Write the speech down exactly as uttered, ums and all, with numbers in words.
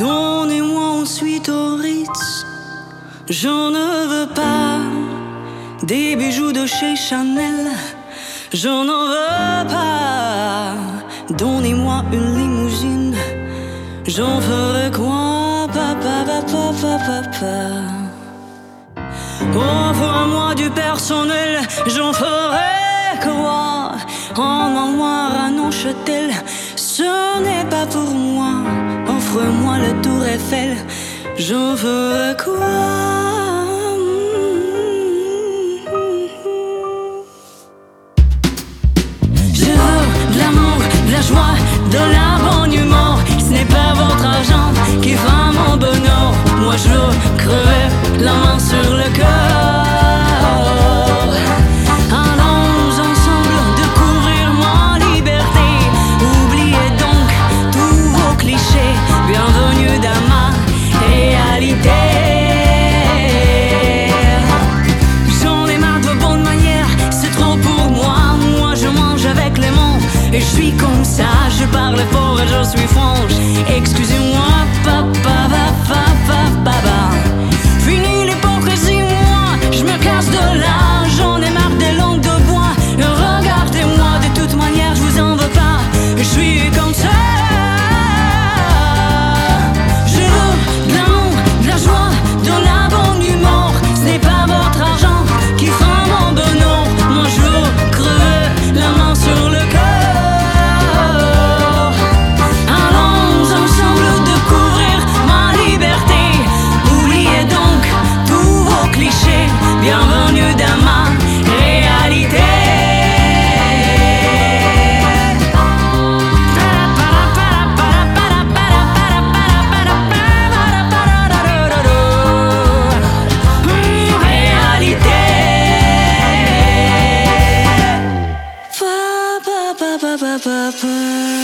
Donnez-moi ensuite au Ritz. J'en ne veux pas des bijoux de chez Chanel. J'en en veux pas. Donnez-moi une limousine. J'en ferai quoi, papa, papa, papa, papa. Offre-moi du personnel. J'en ferai quoi? En manoir à Neuchâtel, ce n'est pas pour moi. Offre-moi le Tour Eiffel. J'en ferai quoi? Je veux de l'amour, de la joie, de la bonne humeur. Ce n'est pas votre argent qui fera mon bonheur. Moi je veux crever la main sur le cœur. Allons ensemble découvrir ma liberté. Oubliez donc tous vos clichés. Bienvenue dans ma réalité. J'en ai marre de bonnes manières, c'est trop pour moi. Moi je mange avec les mots et je suis comme ça. Je parle fort et je suis franche. Excusez-moi, papa, papa, papa, papa. Fini l'hypocrisie, moi, je me casse de là. J'en ai marre des langues de bois. Regardez-moi, de toute manière, je vous en veux pas. Je suis comme ça. Je veux de l'amour, de la joie, de la bonne humeur. Ce n'est pas votre argent qui fera mon bonheur. Moi je veux crever la main sur le cœur. Allons ensemble découvrir ma liberté. Oubliez donc tous vos clichés. Bienvenue dans ma réalité. Réalité. Pa, pa, pa, pa, pa, pa, pa.